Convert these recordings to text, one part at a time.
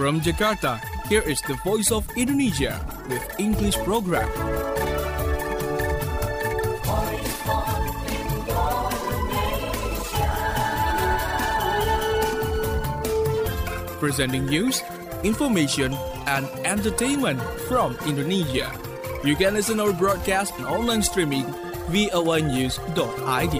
From Jakarta, here is the Voice of Indonesia with English program. Presenting news, information, and entertainment from Indonesia. You can listen our broadcast and online streaming via voanews.id.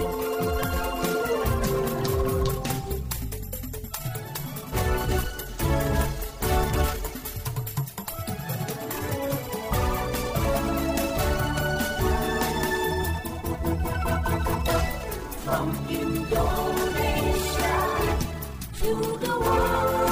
From Indonesia to the world.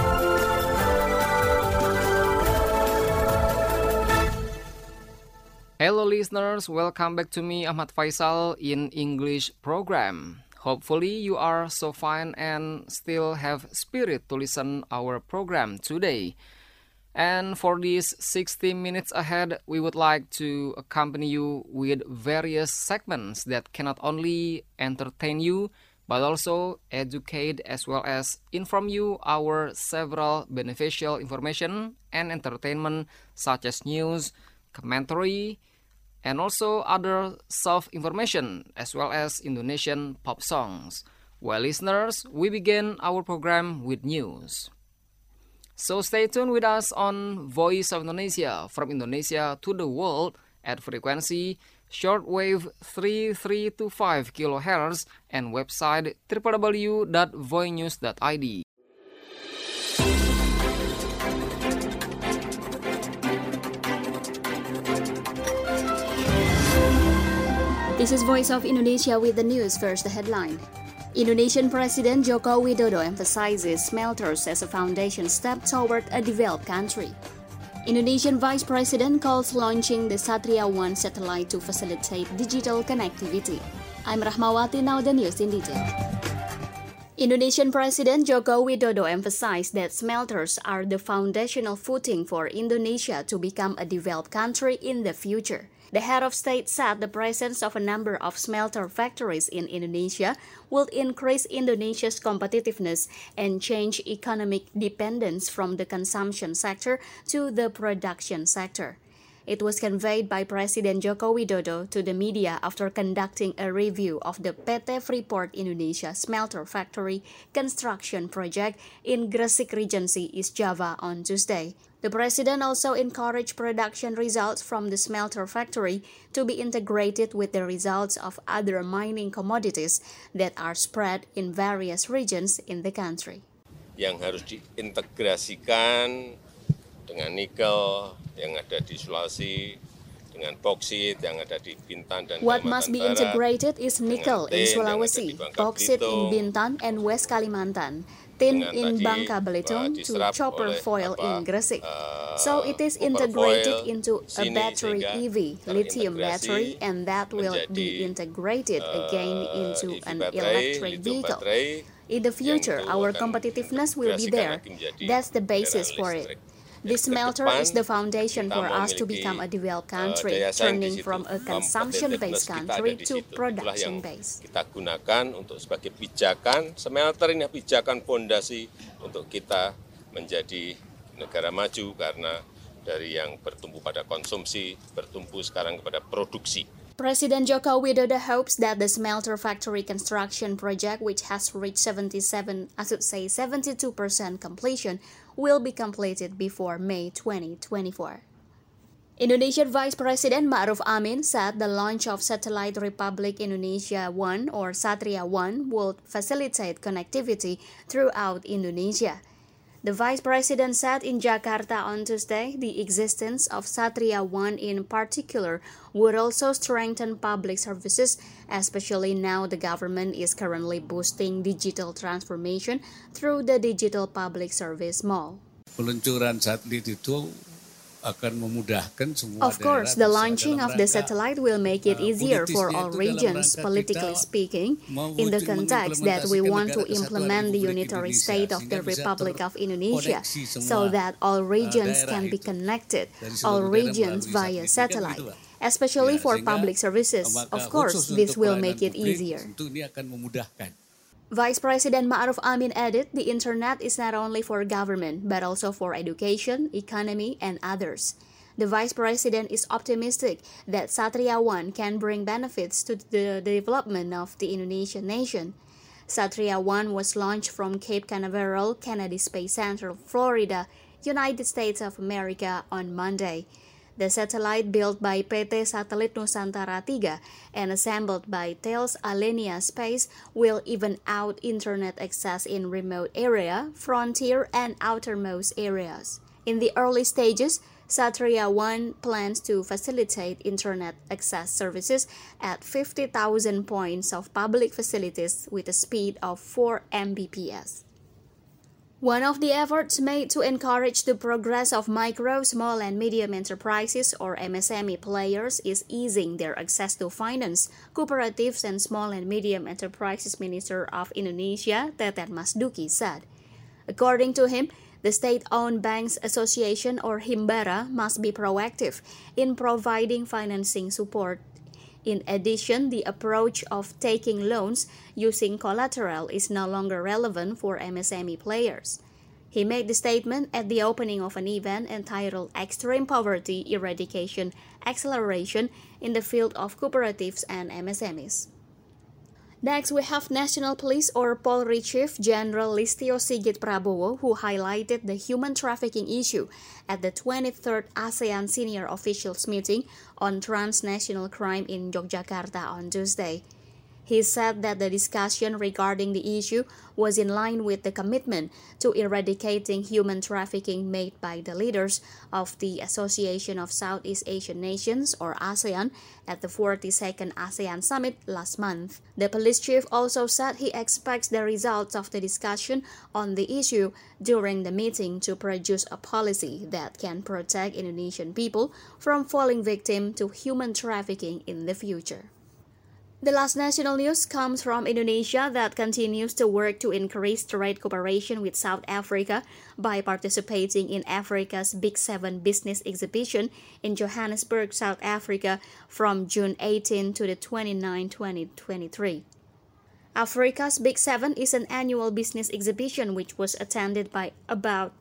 Hello listeners, welcome back to me Ahmad Faisal in English program. Hopefully you are so fine and still have spirit to listen our program today. And for these 60 minutes ahead, we would like to accompany you with various segments that can not only entertain you, but also educate as well as inform you our several beneficial information and entertainment such as news, commentary, and also other self-information as well as Indonesian pop songs. Well, listeners, we begin our program with news. So stay tuned with us on Voice of Indonesia from Indonesia to the world at frequency shortwave 3325 kHz and website www.voinews.id. This is Voice of Indonesia with the news. First, the headline. Indonesian President Joko Widodo emphasizes smelters as a foundation step toward a developed country. Indonesian Vice President calls launching the Satria-1 satellite to facilitate digital connectivity. I'm Rahmawati, now the news in detail. Indonesian President Joko Widodo emphasized that smelters are the foundational footing for Indonesia to become a developed country in the future. The head of state said the presence of a number of smelter factories in Indonesia will increase Indonesia's competitiveness and change economic dependence from the consumption sector to the production sector. It was conveyed by President Joko Widodo to the media after conducting a review of the PT Freeport Indonesia smelter factory construction project in Gresik Regency, East Java on Tuesday. The president also encouraged production results from the smelter factory to be integrated with the results of other mining commodities that are spread in various regions in the country. Yang harus diintegrasikan dengan nikel yang ada di Sulawesi, dengan boksit yang ada di Bintan dan What Kalimantan must be Barat, integrated is nickel in Sulawesi, bauxite in Bintan and West Kalimantan, tin in Bangka Belitung to chopper foil in Gresik. So it is integrated into a battery EV, lithium battery, and that will be integrated again into an electric vehicle. In the future, our competitiveness will be there. That's the basis for it. This smelter is the foundation for us to become a developed country, turning from a consumption-based country to production-based. Kita gunakan untuk sebagai pijakan, smelter ini pijakan fondasi untuk kita menjadi negara maju karena dari yang bertumbuh pada konsumsi, bertumbuh sekarang kepada produksi. President Joko Widodo hopes that the smelter factory construction project, which has reached 72% completion, will be completed before May 2024. Indonesian Vice President Ma'ruf Amin said the launch of Satellite Republic Indonesia 1 or Satria-1 will facilitate connectivity throughout Indonesia. The Vice President said in Jakarta on Tuesday the existence of Satria-1 in particular would also strengthen public services, especially now the government is currently boosting digital transformation through the Digital Public Service Mall. Peluncuran satelit itu akan memudahkan semua Of course, the launching of the satellite will make it easier for all regions, politically speaking, in the context that we want to implement the unitary state of the Republic of Indonesia, so that all regions can be connected, all regions via satellite, especially for public services. Of course, this will make it easier. Vice President Ma'ruf Amin added the internet is not only for government but also for education, economy, and others. The Vice President is optimistic that Satria 1 can bring benefits to the development of the Indonesian nation. Satria 1 was launched from Cape Canaveral Kennedy Space Center, Florida, United States of America on Monday. The satellite built by PT Satelit Nusantara 3 and assembled by Thales Alenia Space will even out internet access in remote area, frontier, and outermost areas. In the early stages, Satria 1 plans to facilitate internet access services at 50,000 points of public facilities with a speed of 4 Mbps. One of the efforts made to encourage the progress of micro, small, and medium enterprises or MSME players is easing their access to finance, cooperatives, and small and medium enterprises Minister of Indonesia, Teten Mas Duki, said. According to him, the State-Owned Banks Association or Himbara must be proactive in providing financing support. In addition, the approach of taking loans using collateral is no longer relevant for MSME players. He made the statement at the opening of an event entitled Extreme Poverty Eradication Acceleration in the Field of Cooperatives and MSMEs. Next, we have National Police or Polri Chief General Listio Sigit Prabowo, who highlighted the human trafficking issue at the 23rd ASEAN Senior Officials Meeting on transnational crime in Yogyakarta on Tuesday. He said that the discussion regarding the issue was in line with the commitment to eradicating human trafficking made by the leaders of the Association of Southeast Asian Nations, or ASEAN, at the 42nd ASEAN Summit last month. The police chief also said he expects the results of the discussion on the issue during the meeting to produce a policy that can protect Indonesian people from falling victim to human trafficking in the future. The last national news comes from Indonesia that continues to work to increase trade cooperation with South Africa by participating in Africa's Big 7 business exhibition in Johannesburg, South Africa from June 18 to the 29, 2023. Africa's Big 7 is an annual business exhibition which was attended by about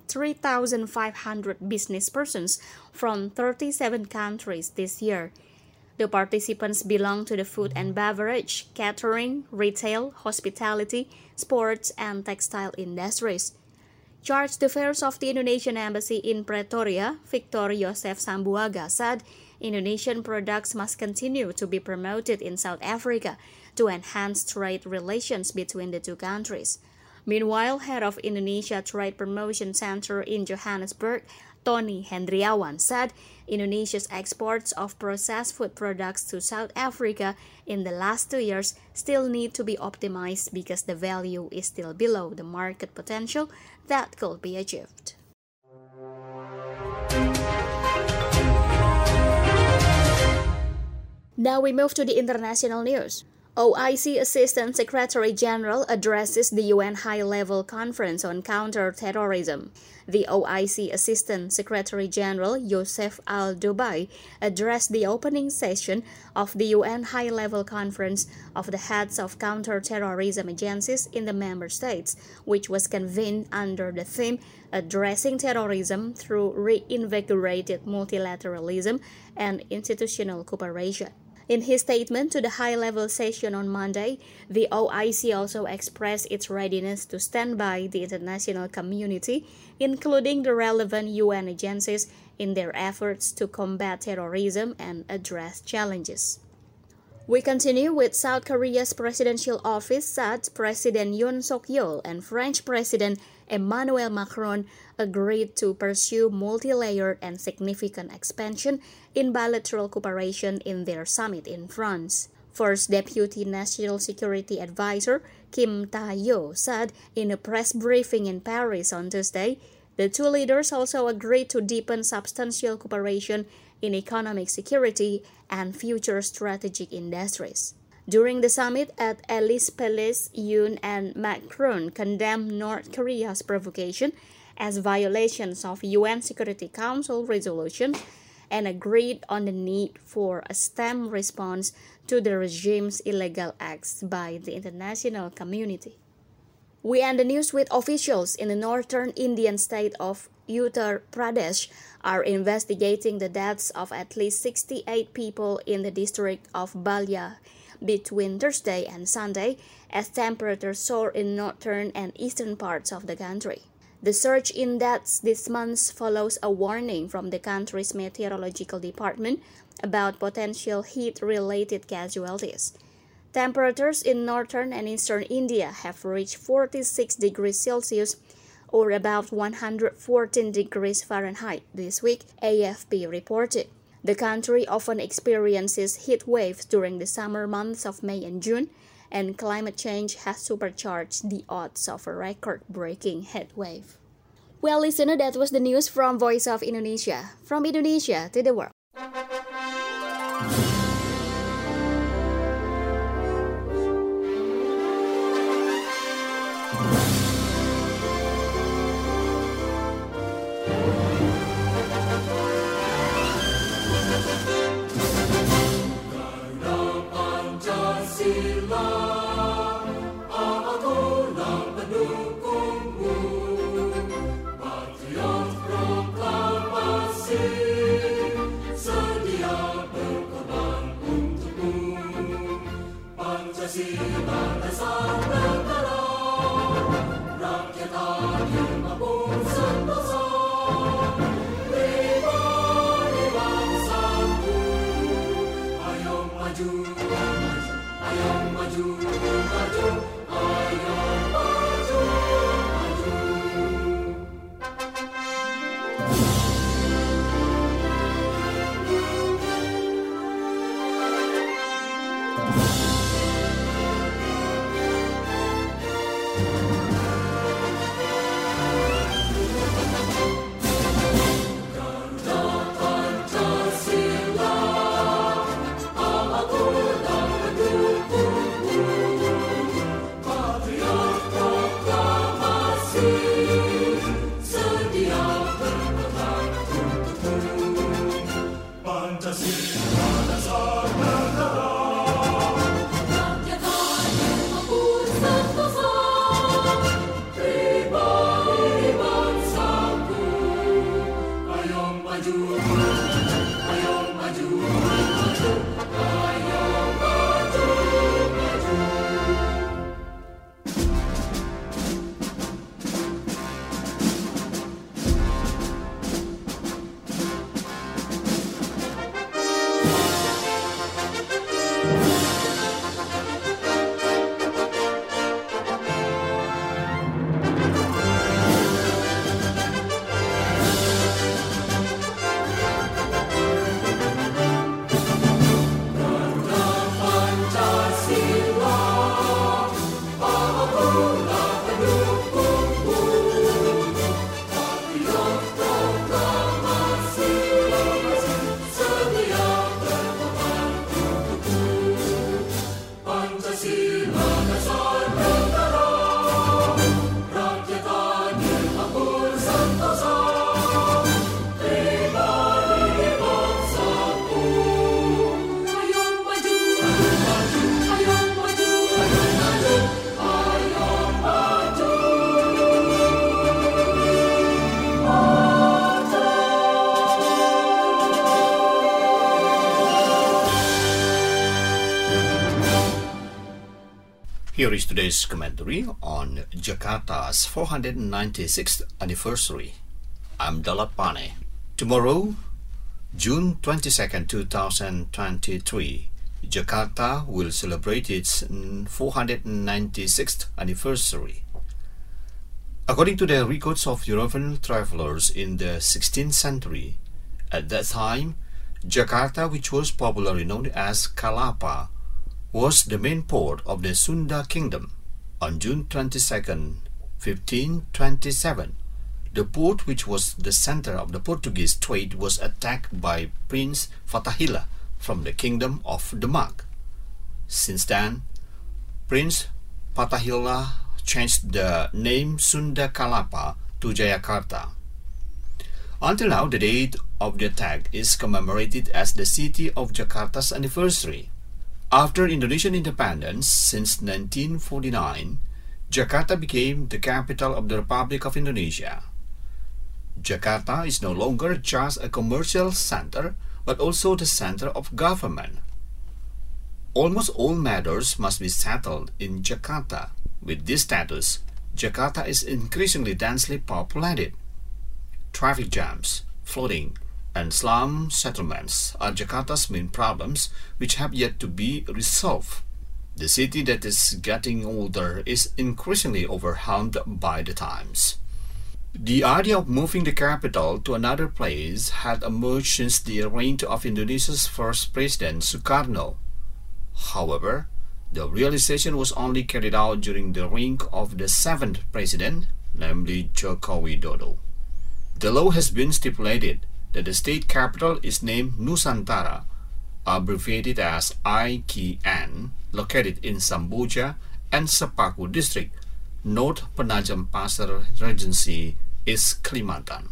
3,500 business persons from 37 countries this year. The participants belong to the food and beverage, catering, retail, hospitality, sports, and textile industries. Charge d'Affaires of the Indonesian Embassy in Pretoria, Victor Yosef Sambuaga, said Indonesian products must continue to be promoted in South Africa to enhance trade relations between the two countries. Meanwhile, head of Indonesia Trade Promotion Center in Johannesburg, Tony Hendriawan, said Indonesia's exports of processed food products to South Africa in the last 2 years still need to be optimized because the value is still below the market potential that could be achieved. Now we move to the international news. OIC Assistant Secretary General addresses the UN High-Level Conference on Counter-Terrorism. The OIC Assistant Secretary General Youssef Al-Dubai addressed the opening session of the UN High-Level Conference of the Heads of Counter-Terrorism Agencies in the member states, which was convened under the theme Addressing Terrorism Through Reinvigorated Multilateralism and Institutional Cooperation. In his statement to the high-level session on Monday, the OIC also expressed its readiness to stand by the international community, including the relevant UN agencies, in their efforts to combat terrorism and address challenges. We continue with South Korea's presidential office said President Yoon Suk-yeol and French President Emmanuel Macron agreed to pursue multi-layered and significant expansion in bilateral cooperation in their summit in France. First Deputy National Security Advisor Kim Ta-yo said in a press briefing in Paris on Tuesday, the two leaders also agreed to deepen substantial cooperation in economic security and future strategic industries. During the summit at Elysee Palace, Yoon and Macron condemned North Korea's provocation as violations of UN Security Council resolutions and agreed on the need for a stem response to the regime's illegal acts by the international community. We end the news with officials in the northern Indian state of Uttar Pradesh are investigating the deaths of at least 68 people in the district of Balia between Thursday and Sunday as temperatures soar in northern and eastern parts of the country. The surge in deaths this month follows a warning from the country's meteorological department about potential heat-related casualties. Temperatures in northern and eastern India have reached 46 degrees Celsius or about 114 degrees Fahrenheit this week, AFP reported. The country often experiences heat waves during the summer months of May and June, and climate change has supercharged the odds of a record-breaking heat wave. Well, listener, that was the news from Voice of Indonesia. From Indonesia to the world. Here is today's commentary on Jakarta's 496th anniversary. I'm Dalat Pane. Tomorrow, June 22nd, 2023, Jakarta will celebrate its 496th anniversary. According to the records of European travelers in the 16th century, at that time, Jakarta, which was popularly known as Kalapa, was the main port of the Sunda Kingdom. On June 22nd, 1527, the port, which was the center of the Portuguese trade, was attacked by Prince Fatahillah from the Kingdom of Demak. Since then, Prince Fatahillah changed the name Sunda Kalapa to Jayakarta. Until now, the date of the attack is commemorated as the city of Jakarta's anniversary. After Indonesian independence since 1949, Jakarta became the capital of the Republic of Indonesia. Jakarta is no longer just a commercial center, but also the center of government. Almost all matters must be settled in Jakarta. With this status, Jakarta is increasingly densely populated. Traffic jams, flooding, and slum settlements are Jakarta's main problems, which have yet to be resolved. The city that is getting older is increasingly overwhelmed by the times. The idea of moving the capital to another place had emerged since the reign of Indonesia's first president, Sukarno. However, the realization was only carried out during the reign of the seventh president, namely Joko Widodo. The law has been stipulated that the state capital is named Nusantara, abbreviated as IKN, located in Samboja and Sepaku district, North Penajam Pasir Regency, East Kalimantan.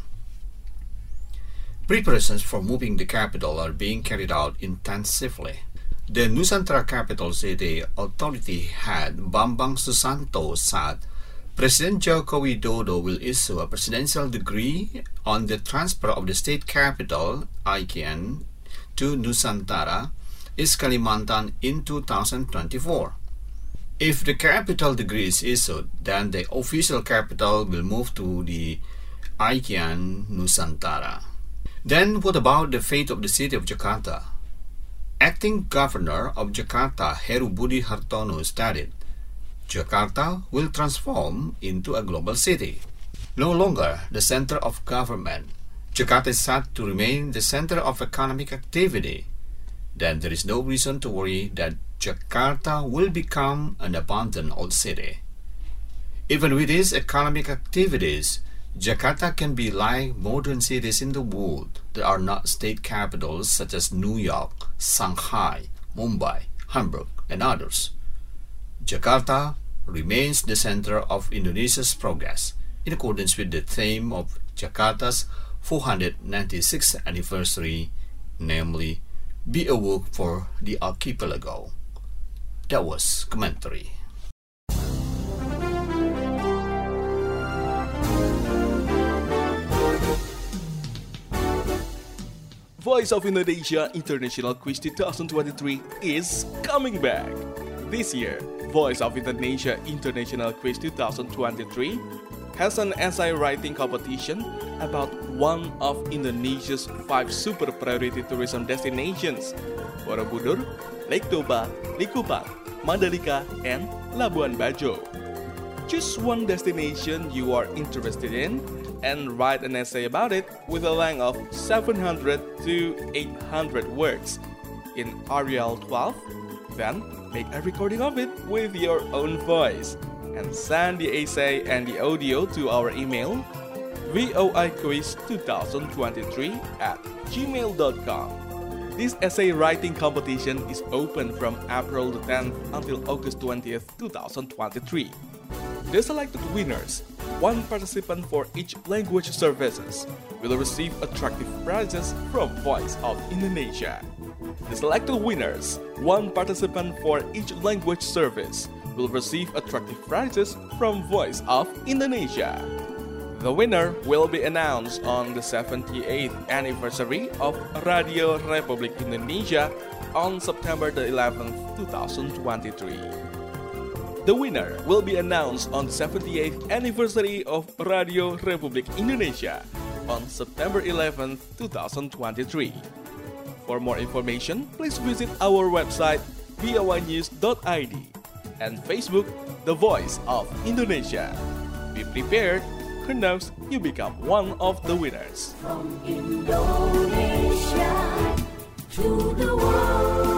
Preparations for moving the capital are being carried out intensively. The Nusantara Capital City Authority head Bambang Susanto said President Joko Widodo will issue a presidential decree on the transfer of the state capital, IKN, to Nusantara, East Kalimantan in 2024. If the capital decree is issued, then the official capital will move to the IKN Nusantara. Then what about the fate of the city of Jakarta? Acting Governor of Jakarta, Heru Budi Hartono, stated, Jakarta will transform into a global city. No longer the center of government, Jakarta is set to remain the center of economic activity. Then there is no reason to worry that Jakarta will become an abandoned old city. Even with these economic activities, Jakarta can be like modern cities in the world that are not state capitals such as New York, Shanghai, Mumbai, Hamburg, and others. Jakarta remains the center of Indonesia's progress in accordance with the theme of Jakarta's 496th anniversary, namely, Be a Work for the Archipelago. That was commentary. Voice of Indonesia International Quiz 2023 is coming back. This year, Voice of Indonesia International Quiz 2023 has an essay writing competition about one of Indonesia's 5 super priority tourism destinations, Borobudur, Lake Toba, Likupang, Mandalika, and Labuan Bajo. Choose one destination you are interested in and write an essay about it with a length of 700 to 800 words in Arial 12. Then make a recording of it with your own voice and send the essay and the audio to our email voiquiz2023@gmail.com. This essay writing competition is open from April the 10th until August 20th, 2023. The selected winners, one participant for each language services, will receive attractive prizes from Voice of Indonesia. The selected winners, one participant for each language service, will receive attractive prizes from Voice of Indonesia. The winner will be announced on the 78th anniversary of Radio Republik Indonesia on September the 11th, 2023. The winner will be announced on the 78th anniversary of Radio Republik Indonesia on September 11th, 2023. For more information, please visit our website voinews.id and Facebook The Voice of Indonesia. Be prepared, who knows you become one of the winners. From Indonesia to the world.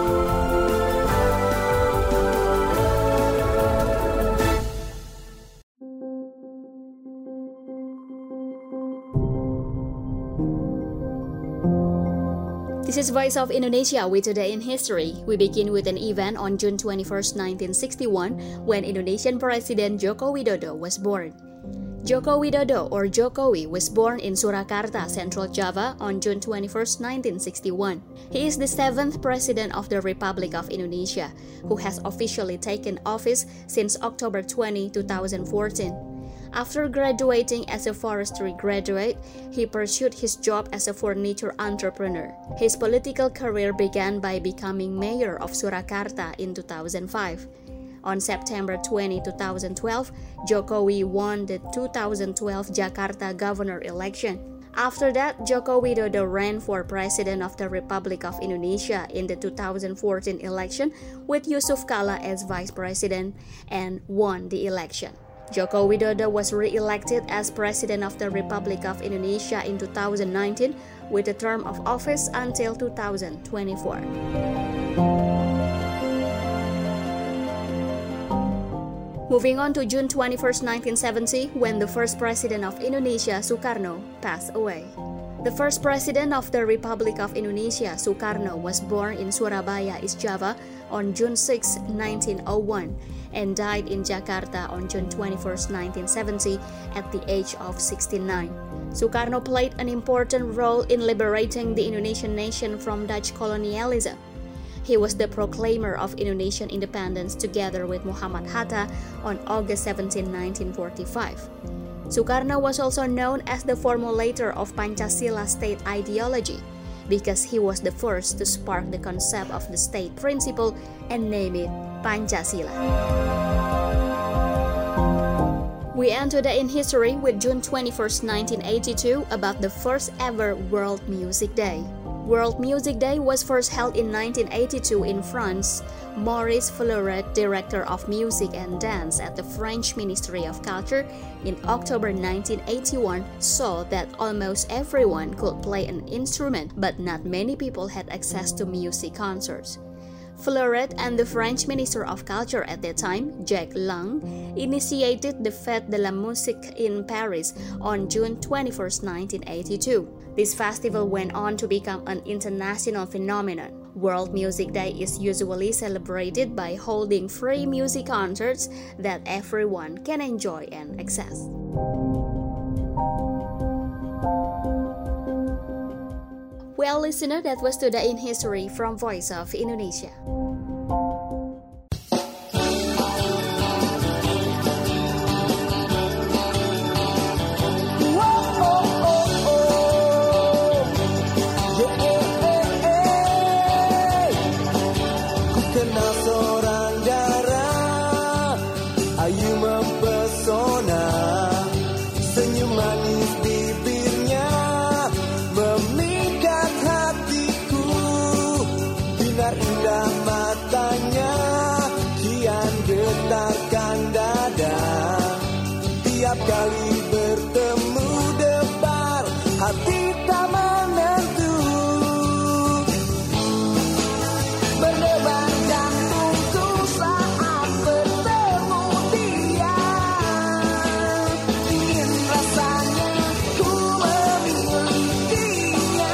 This is Voice of Indonesia with Today in History. We begin with an event on June 21, 1961, when Indonesian President Joko Widodo was born. Joko Widodo, or Jokowi, was born in Surakarta, Central Java on June 21, 1961. He is the 7th President of the Republic of Indonesia, who has officially taken office since October 20, 2014. After graduating as a forestry graduate, he pursued his job as a furniture entrepreneur. His political career began by becoming mayor of Surakarta in 2005. On September 20, 2012, Jokowi won the 2012 Jakarta governor election. After that, Joko Widodo ran for President of the Republic of Indonesia in the 2014 election with Yusuf Kala as Vice President and won the election. Joko Widodo was re-elected as President of the Republic of Indonesia in 2019 with a term of office until 2024. Moving on to June 21, 1970, when the first President of Indonesia, Sukarno, passed away. The first President of the Republic of Indonesia, Sukarno, was born in Surabaya, East Java on June 6, 1901, and died in Jakarta on June 21, 1970, at the age of 69. Sukarno played an important role in liberating the Indonesian nation from Dutch colonialism. He was the proclaimer of Indonesian independence together with Muhammad Hatta on August 17, 1945. Sukarno was also known as the formulator of Pancasila state ideology because he was the first to spark the concept of the state principle and name it Pancasila. We end today in history with June 21, 1982, about the first ever World Music Day. World Music Day was first held in 1982 in France. Maurice Fleuret, Director of Music and Dance at the French Ministry of Culture, in October 1981 saw that almost everyone could play an instrument, but not many people had access to music concerts. Fleuret and the French Minister of Culture at that time, Jacques Lang, initiated the Fête de la Musique in Paris on June 21, 1982. This festival went on to become an international phenomenon. World Music Day is usually celebrated by holding free music concerts that everyone can enjoy and access. Well, listener, that was Today in History from Voice of Indonesia. Kali bertemu debar, hati tak menentu. Berdebar jantungku saat bertemu dia. Ingin rasanya ku memilikinya.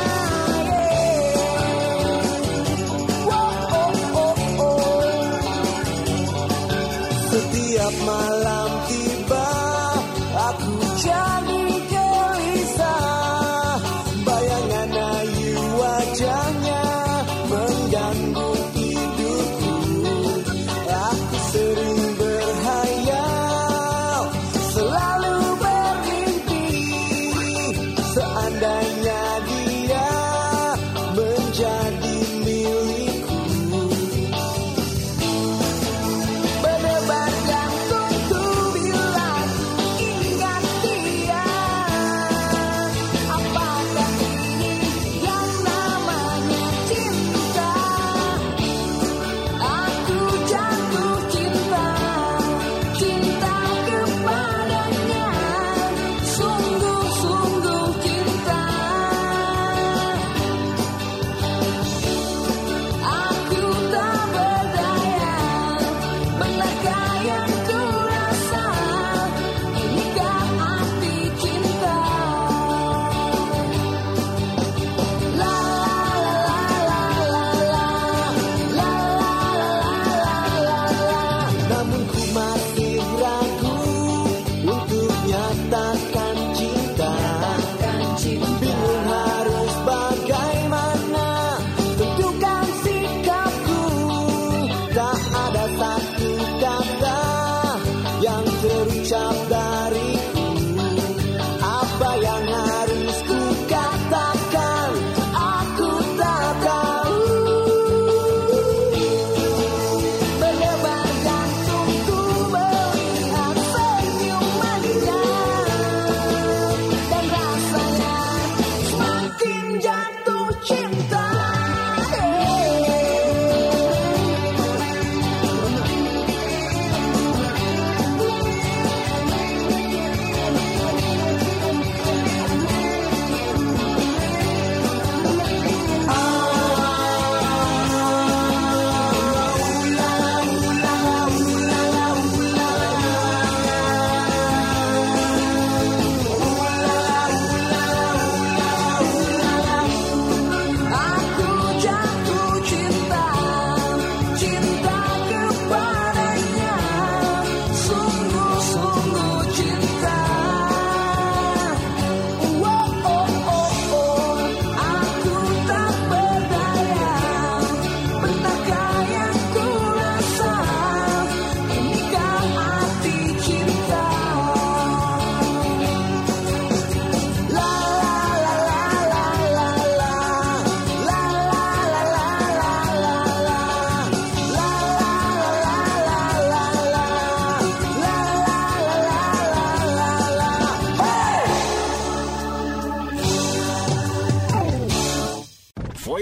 Setiap malam tiba, aku jadi gelisah. Bayangan ayu wajahnya mengganggu tidurku. Aku sering berhayal, selalu bermimpi. Seandainya dia menjadi milikku. Berdebar jantungku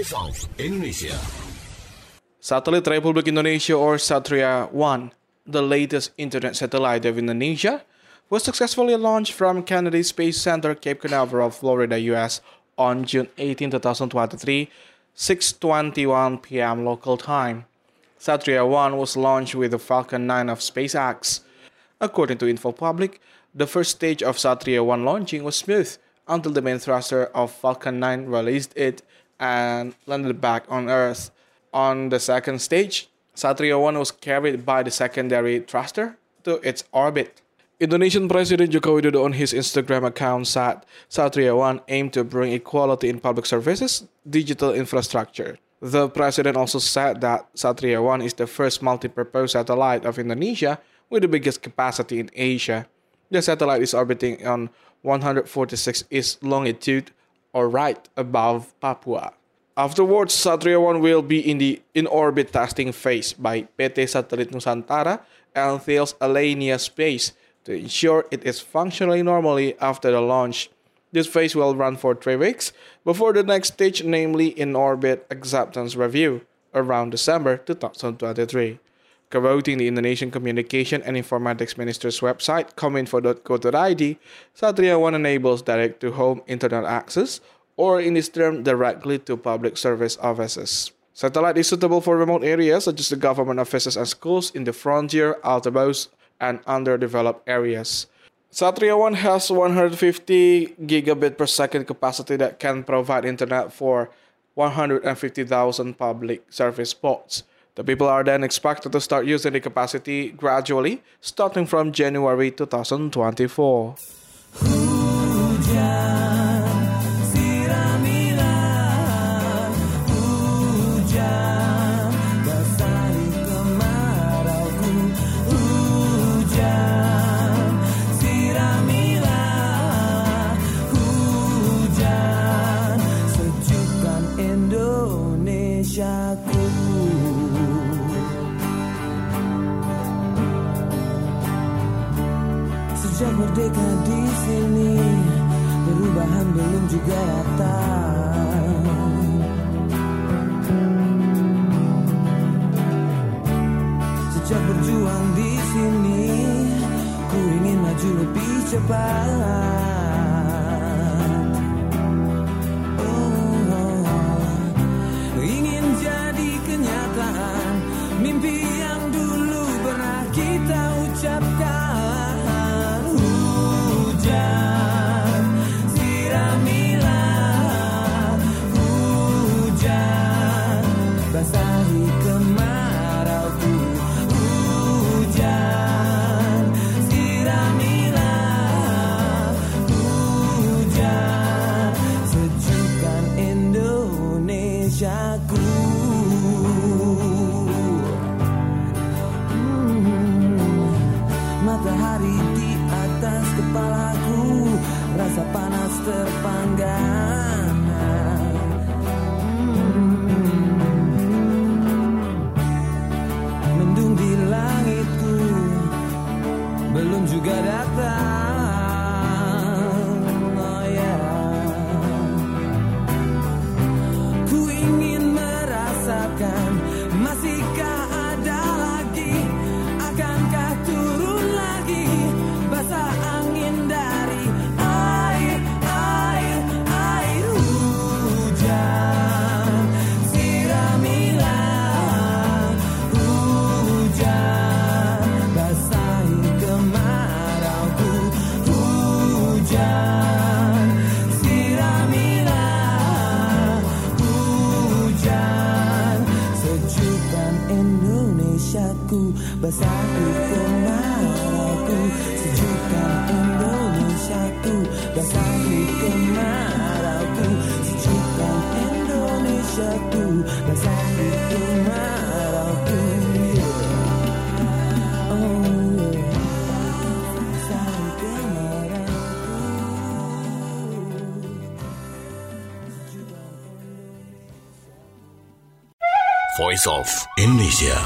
Voice of Indonesia. Satellite Republik Indonesia or Satria-1, the latest internet satellite of Indonesia, was successfully launched from Kennedy Space Center, Cape Canaveral, Florida, US on June 18, 2023, 6:21 p.m. local time. Satria-1 was launched with the Falcon 9 of SpaceX. According to InfoPublic, the first stage of Satria-1 launching was smooth until the main thruster of Falcon 9 released it and landed back on Earth. On the second stage, Satria-1 was carried by the secondary thruster to its orbit. Indonesian President Joko Widodo on his Instagram account said Satria-1 aimed to bring equality in public services, digital infrastructure. The president also said that Satria-1 is the first multi-purpose satellite of Indonesia with the biggest capacity in Asia. The satellite is orbiting on 146 east longitude, or right above Papua. Afterwards, Satria-1 will be in the in-orbit testing phase by PT Satelit Nusantara and Thales Alenia Space to ensure it is functioning normally after the launch. This phase will run for 3 weeks before the next stage, namely in-orbit acceptance review, around December 2023. Quoting the Indonesian Communication and Informatics Minister's website, kominfo.co.id, Satria-1 enables direct-to-home internet access, or in this term, directly to public service offices. Satellite is suitable for remote areas such as the government offices and schools in the frontier, outposts, and underdeveloped areas. Satria-1 has 150 gigabit per second capacity that can provide internet for 150,000 public service spots. The people are then expected to start using the capacity gradually, starting from January 2024. Sejak merdeka di sini, perubahan belum juga datang. Sejak berjuang di sini, ku ingin maju lebih cepat. Ingin jadi kenyataan mimpi yang dulu pernah kita ucapkan. Basahi kemarauku, hujan, siramilah hujan, sejukkan Indonesiaku. Matahari di atas kepalaku, rasa panas terpanggang. Belum juga datang, oh yeah. Ku ingin merasakan, masihkah ada lagi, akankah turun lagi, basah angin dari air hujan, siramilah hujan, basahi kemarauku, hujan, siramilah hujan, sejukkan Indonesiaku, basahi kemarauku, sejukkan Indonesiaku, basahi kemarauku, sejukkan Indonesiaku, basahi kemarauku. Voice of Indonesia.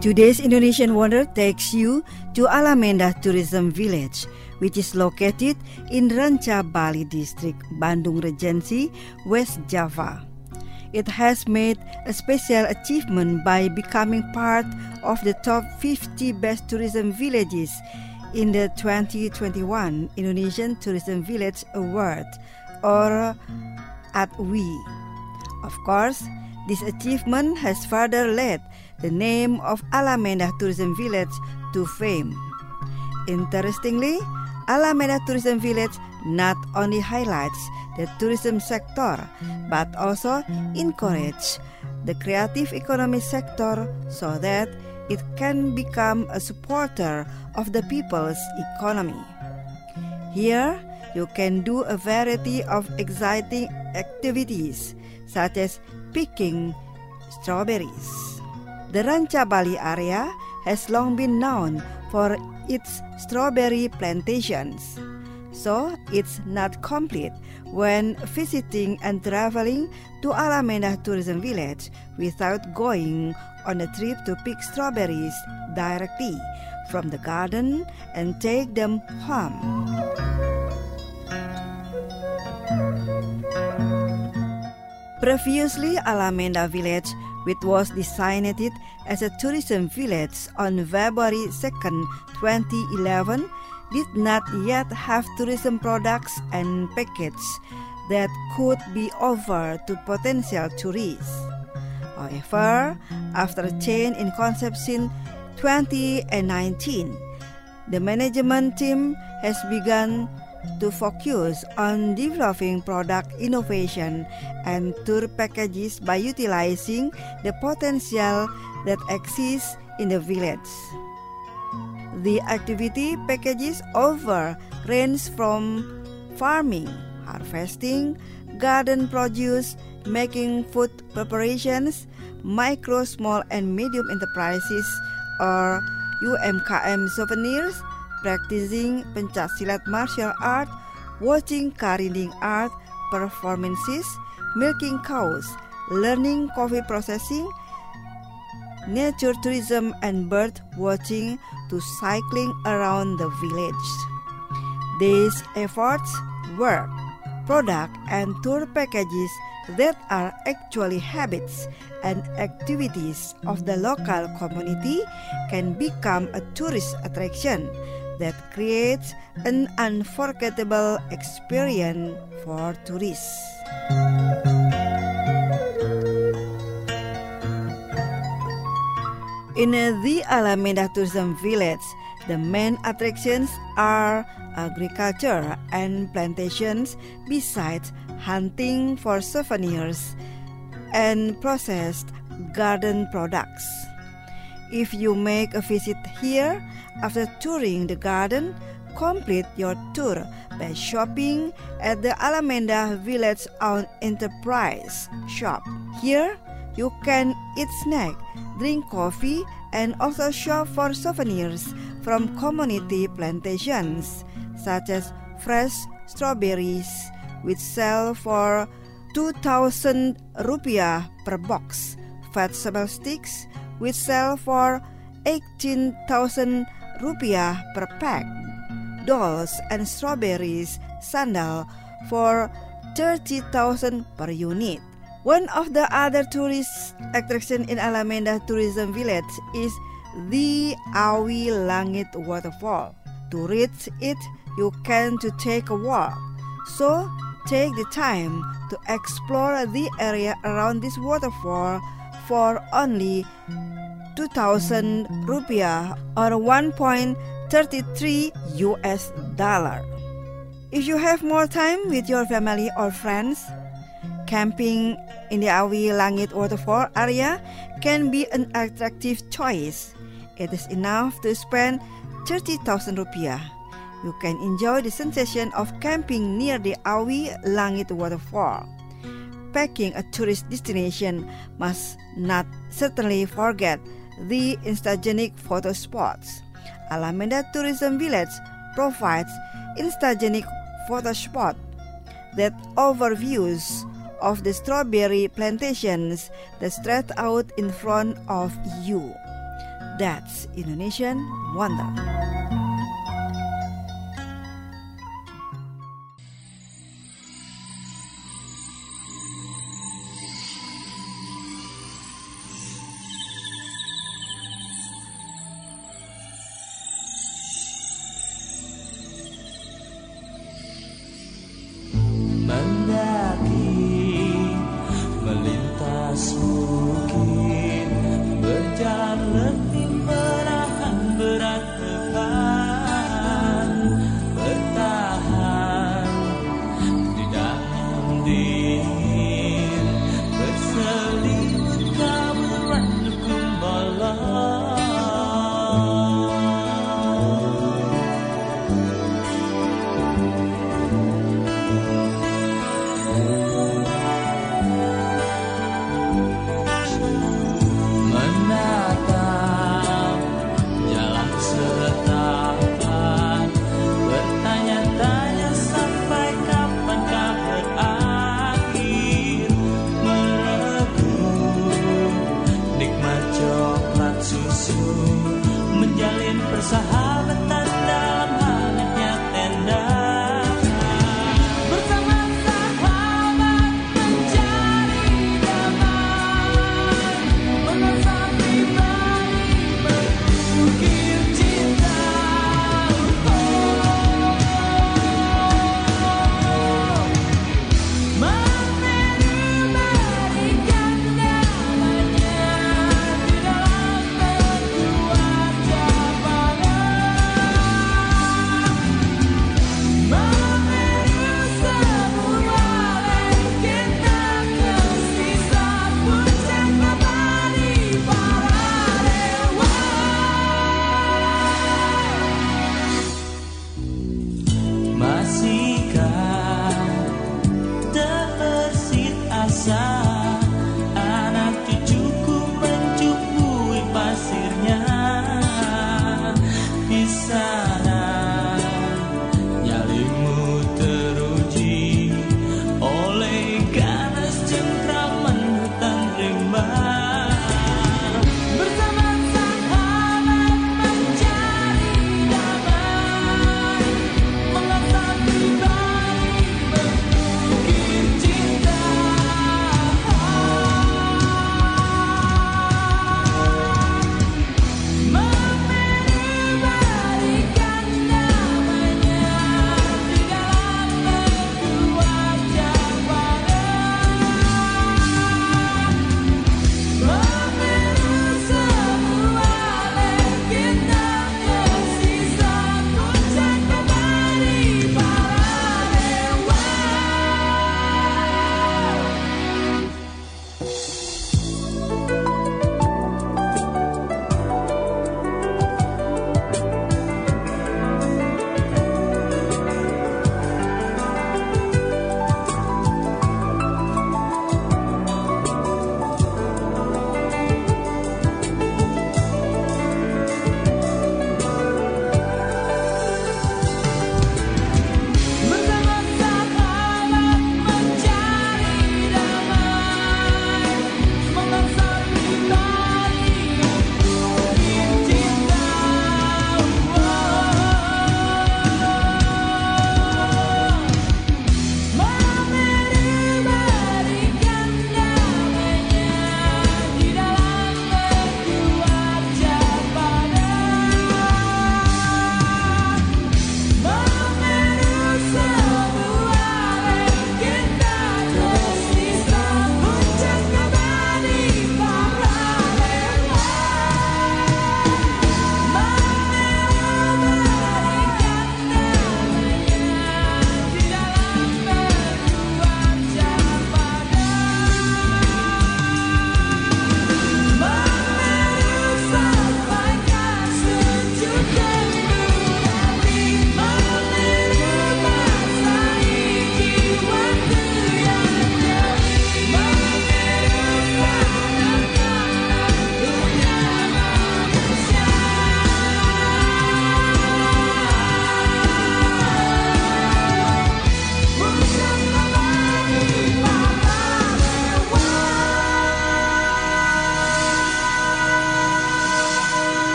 Today's Indonesian Wonder takes you to Alameda Tourism Village, which is located in Ranca Bali District, Bandung Regency, West Java. It has made a special achievement by becoming part of the top 50 best tourism villages in the 2021 Indonesian Tourism Village Award, or ATWI. Of course, this achievement has further led the name of Alameda Tourism Village to fame. Interestingly, Alameda Tourism Village not only highlights the tourism sector, but also encourages the creative economy sector so that it can become a supporter of the people's economy. Here, you can do a variety of exciting activities, such as picking strawberries. The Ranca Bali area has long been known for its strawberry plantations, so it's not complete when visiting and traveling to Alameda Tourism Village without going on a trip to pick strawberries directly from the garden and take them home. Previously, Alameda Village, which was designated as a tourism village on February 2nd, 2011, did not yet have tourism products and packages that could be offered to potential tourists. However, after a change in concept since 2019, the management team has begun to focus on developing product innovation and tour packages by utilizing the potential that exists in the village. The activity packages offer range from farming, harvesting, garden produce, making food preparations, micro, small, and medium enterprises or UMKM souvenirs, practicing pencak silat martial art, watching careening art performances, milking cows, learning coffee processing, nature tourism, and bird watching to cycling around the village. These efforts, work, product, and tour packages that are actually habits and activities of the local community can become a tourist attraction that creates an unforgettable experience for tourists. In the Alameda Tourism Village, the main attractions are agriculture and plantations, besides hunting for souvenirs and processed garden products. If you make a visit here after touring the garden, complete your tour by shopping at the Alameda Village-owned enterprise shop. Here, you can eat snack, drink coffee, and also shop for souvenirs from community plantations, such as fresh strawberries, which sell for 2,000 rupiah per box, vegetable sticks, which sell for 18,000 rupiah per pack, dolls and strawberries sandal for 30,000 per unit. One of the other tourist attractions in Alameda Tourism Village is the Awi Langit Waterfall. To reach it, you can take a walk. So, take the time to explore the area around this waterfall for only 2,000 rupiah or $1.33 US. If you have more time with your family or friends, camping in the Awi Langit Waterfall area can be an attractive choice. It is enough to spend 30,000 rupiah. You can enjoy the sensation of camping near the Awi Langit Waterfall. Picking a tourist destination must not certainly forget the Instagenic photo spots. Alameda Tourism Village provides Instagenic photo spot that overviews of the strawberry plantations that stretch out in front of you. That's Indonesian Wonder. Melintas bukit, berjalan letih menahan berat beban, bertahan di dalam dingin, berseling kaburan dukun malam. Menjalin persahabatan dalam hal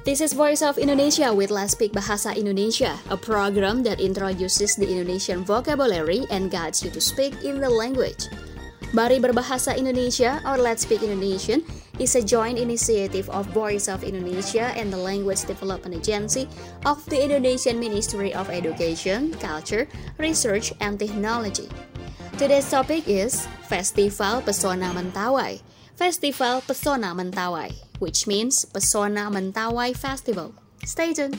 This is Voice of Indonesia with Let's Speak Bahasa Indonesia, a program that introduces the Indonesian vocabulary and guides you to speak in the language. Mari Berbahasa Indonesia or Let's Speak Indonesian is a joint initiative of Voice of Indonesia and the Language Development Agency of the Indonesian Ministry of Education, Culture, Research, and Technology. Today's topic is Festival Pesona Mentawai. Festival Pesona Mentawai, which means Pesona Mentawai Festival. Stay tuned.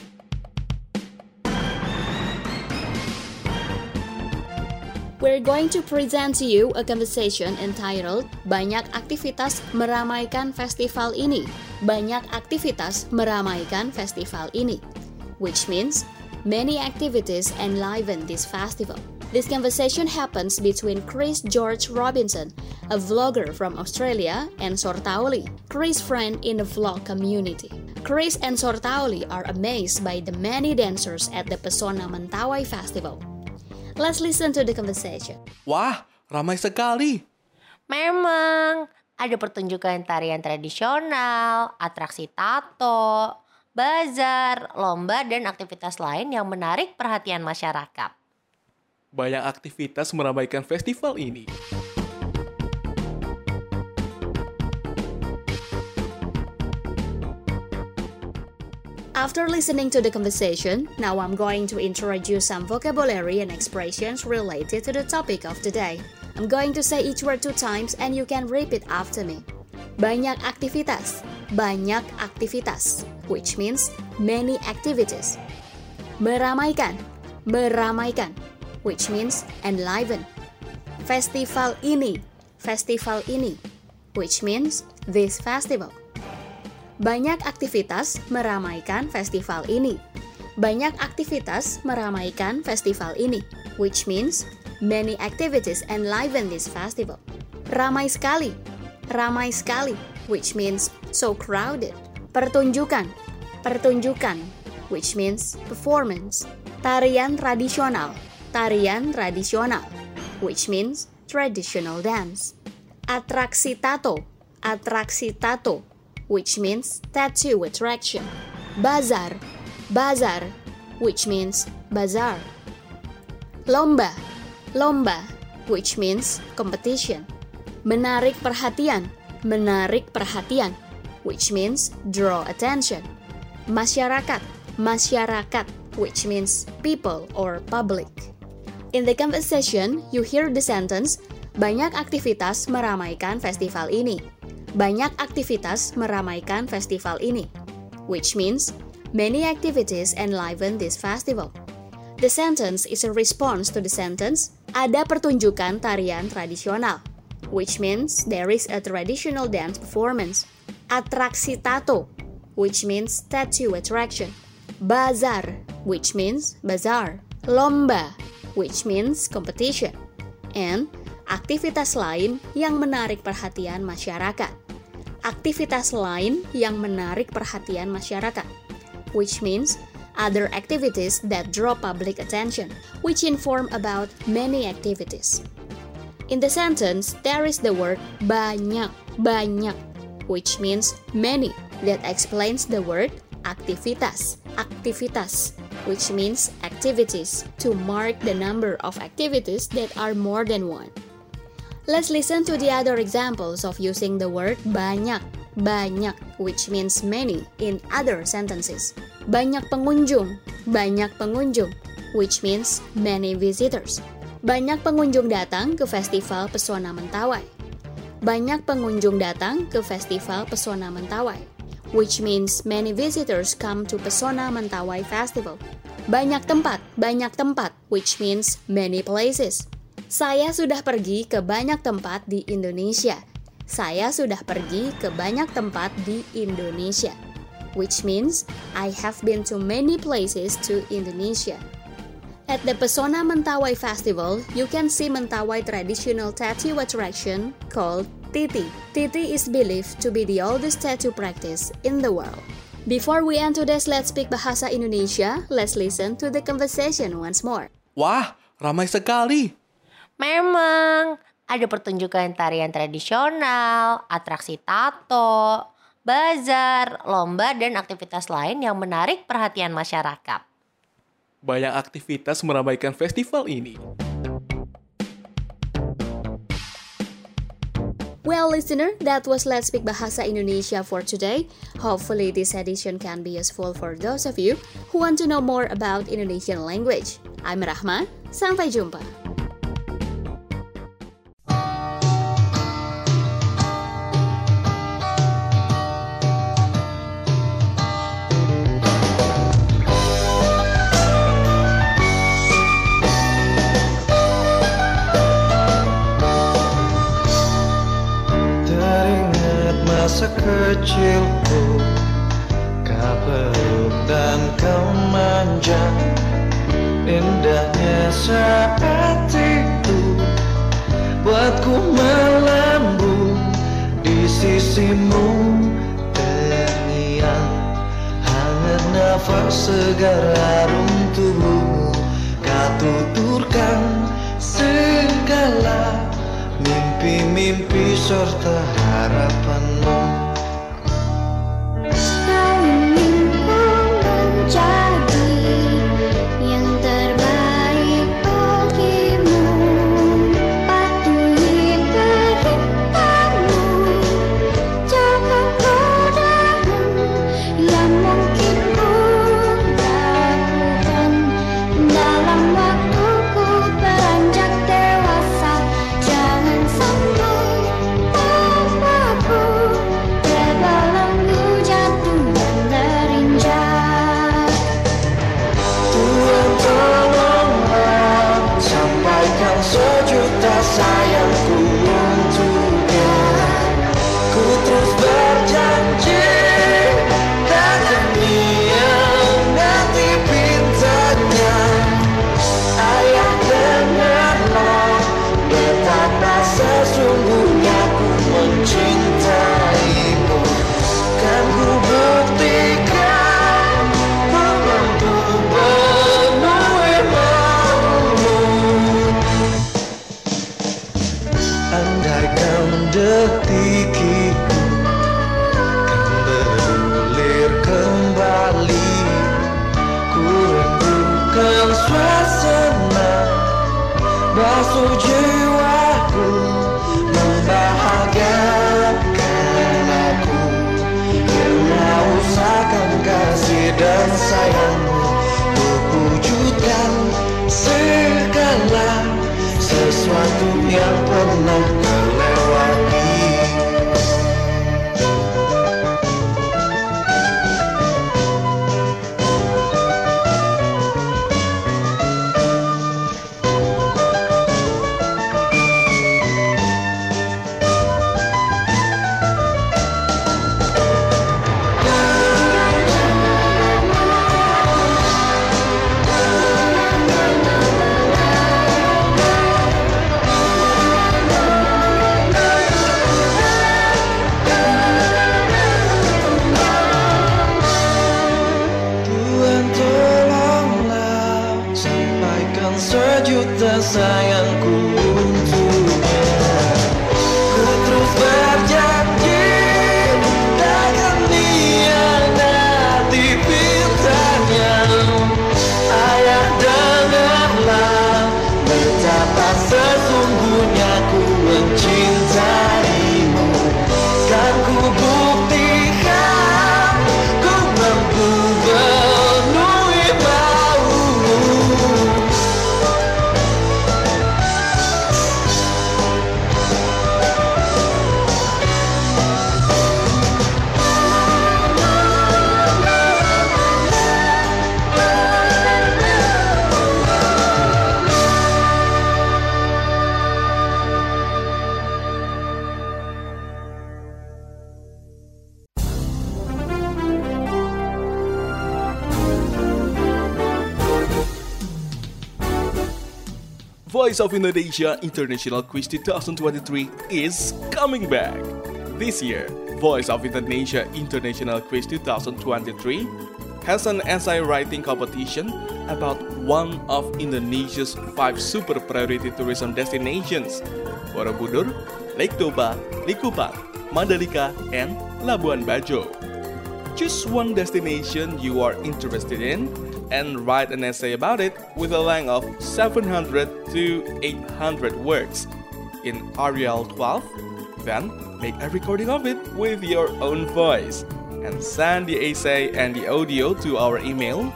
We're going to present to you a conversation entitled Banyak Aktivitas Meramaikan Festival Ini. Banyak aktivitas meramaikan festival ini, which means many activities enliven this festival. This conversation happens between Chris George Robinson, a vlogger from Australia, and Sortauli, Chris' friend in the vlog community. Chris and Sortauli are amazed by the many dancers at the Pesona Mentawai Festival. Let's listen to the conversation. Wah, ramai sekali. Memang, ada pertunjukan tarian tradisional, atraksi tato, bazar, lomba, dan aktivitas lain yang menarik perhatian masyarakat. Banyak aktivitas meramaikan festival ini. After listening to the conversation, now I'm going to introduce some vocabulary and expressions related to the topic of today. I'm going to say each word 2 times and you can repeat after me. Banyak aktivitas, which means many activities. Meramaikan, which means enliven. Festival ini, which means this festival. Banyak aktivitas meramaikan festival ini. Banyak aktivitas meramaikan festival ini, which means many activities enliven this festival. Ramai sekali, which means so crowded. Pertunjukan, which means performance. Tarian tradisional, which means traditional dance. Atraksi tato, which means tattoo attraction. Bazar, which means bazaar. Lomba, which means competition. Menarik perhatian, which means draw attention. Masyarakat, which means people or public. In the conversation, you hear the sentence, banyak aktivitas meramaikan festival ini. Banyak aktivitas meramaikan festival ini, which means many activities enliven this festival. The sentence is a response to the sentence, ada pertunjukan tarian tradisional, which means there is a traditional dance performance. Atraksi tato, which means tattoo attraction. Bazar, which means bazaar. Lomba, which means competition. And aktivitas lain yang menarik perhatian masyarakat. Aktivitas lain yang menarik perhatian masyarakat, which means other activities that draw public attention, which inform about many activities. In the sentence, there is the word banyak, which means many, that explains the word aktivitas, which means activities, to mark the number of activities that are more than one. Let's listen to the other examples of using the word banyak, which means many, in other sentences. Banyak pengunjung, which means many visitors. Banyak pengunjung datang ke Festival Pesona Mentawai. Banyak pengunjung datang ke Festival Pesona Mentawai, which means many visitors come to Pesona Mentawai Festival. Banyak tempat, which means many places. Saya sudah pergi ke banyak tempat di Indonesia. Which means I have been to many places to Indonesia. At the Pesona Mentawai Festival, you can see Mentawai traditional tattoo attraction called Titi. Titi is believed to be the oldest tattoo practice in the world. Before we end today's Let's Speak Bahasa Indonesia, let's listen to the conversation once more. Wah, ramai sekali. Memang, ada pertunjukan tarian tradisional, atraksi tato, bazar, lomba, dan aktivitas lain yang menarik perhatian masyarakat. Banyak aktivitas meramaikan festival ini. Well, listener, that was Let's Speak Bahasa Indonesia for today. Hopefully, this edition can be useful for those of you who want to know more about Indonesian language. I'm Rahma. Sampai jumpa. Masa kecilku, kau peluk dan kau manja. Indahnya saat itu buatku melambung di sisimu. Terngiang hangat nafas segar harum tubuhmu. Kau tuturkan segala mimpi-mimpi serta harapanmu. Kau inginku menjadi yang terbaik bagimu. Patuhi perintahmu, jaga godaanmu yang mungkin ku lakukan dalam waktuku beranjak dewasa. Jangan sampai papaku terbelenggu jatuh dan terinjak. Tuhan tolonglah, sampaikan sejuta sayangku untuknya. Ku terus berjanji takkan mengkhianati pintanya. Ayah, dengarlah betapa sesungguhnya ku mencintaimu. Kan ku buktikan ku mampu penuhi maumu. Andaikan detik itu kan bergulir kembali, ku rindukan suasana basuh jiwaku, membahagiakan aku. Kau usahakan kasih dan sayangmu, untuk wujudkan segala sesuatu yang pernah terlewati. Tuhan tolonglah, sampaikan sejuta sayangku untuknya. Ku terus berjanji takkan mengkhianati pintanya. Ayah, dengarlah betapa sesungguhnya ku mencintaimu. Kan ku buktikan ku mampu penuhi maumu. Voice of Indonesia International Quiz 2023 is coming back. This year, Voice of Indonesia International Quiz 2023 has an essay writing competition about one of Indonesia's 5 super priority tourism destinations: Borobudur, Lake Toba, Likupang, Mandalika, and Labuan Bajo. Choose one destination you are interested in and write an essay about it with a length of 700 to 800 words in Arial 12. Then make a recording of it with your own voice and send the essay and the audio to our email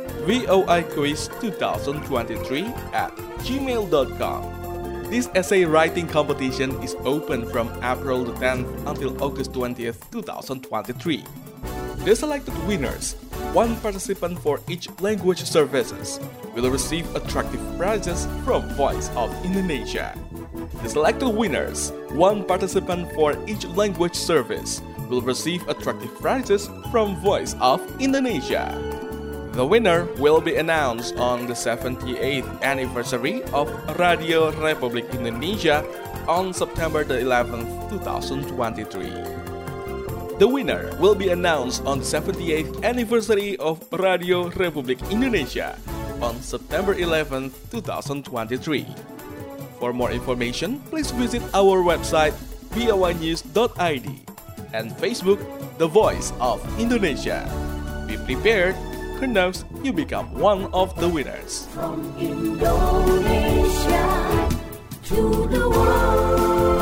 voiquiz2023@gmail.com. This essay writing competition is open from April the 10th until August 20th, 2023. The selected winners, one participant for each language services, will receive attractive prizes from Voice of Indonesia. The selected winners, one participant for each language service, will receive attractive prizes from Voice of Indonesia. The winner will be announced on the 78th anniversary of Radio Republik Indonesia on September the 11th, 2023. The winner will be announced on the 78th anniversary of Radio Republik Indonesia on September 11th, 2023. For more information, please visit our website voinews.id and Facebook The Voice of Indonesia. Be prepared, who knows you become one of the winners. From Indonesia to the world.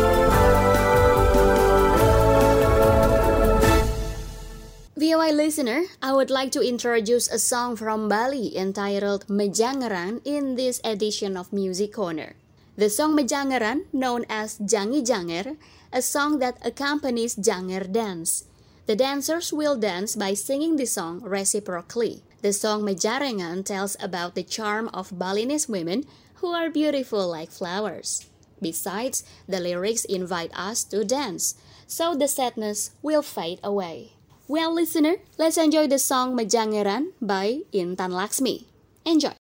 VOA listener, I would like to introduce a song from Bali entitled Mejangeran in this edition of Music Corner. The song Mejangeran, known as Jangi Janger, a song that accompanies Janger dance. The dancers will dance by singing the song reciprocally. The song Mejarengan tells about the charm of Balinese women who are beautiful like flowers. Besides, the lyrics invite us to dance, so the sadness will fade away. Well, listener, let's enjoy the song Mejangeran by Intan Laksmi. Enjoy!